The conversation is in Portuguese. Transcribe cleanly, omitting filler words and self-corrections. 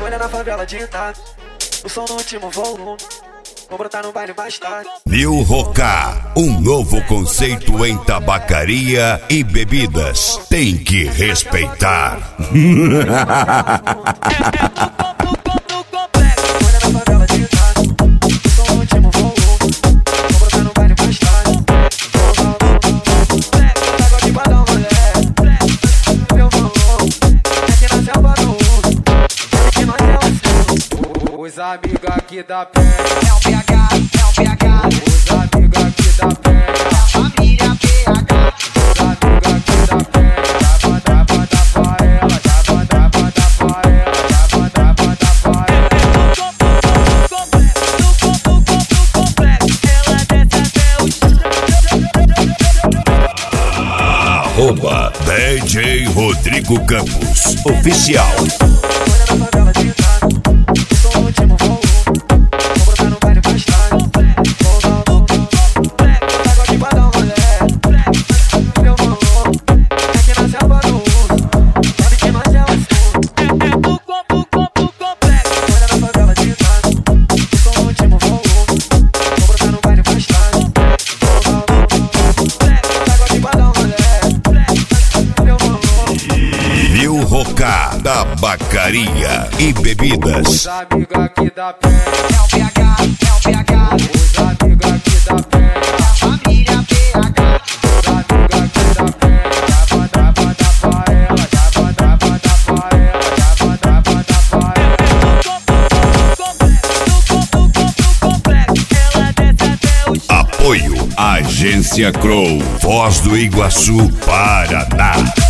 Olha na favela de Itaco, o som no último volume. Vou brotar no baile mais tarde. New Roca, um novo conceito em tabacaria e bebidas. Tem que respeitar. Os amigos aqui da pé é o PH, é o PH. Os amigos aqui da pé é a família PH. Os amigos aqui da pé dá pra ela, dá pra Arroba DJ Rodrigo Campos Oficial. New Roca, tabacaria e bebidas. Os amigos aqui da pé é o PH, é o PH. Os amigos aqui da pé é a família PH. Os amigos aqui da pé dá pra ela, dá Apoio Agência Crow, Foz do Iguaçu, Paraná.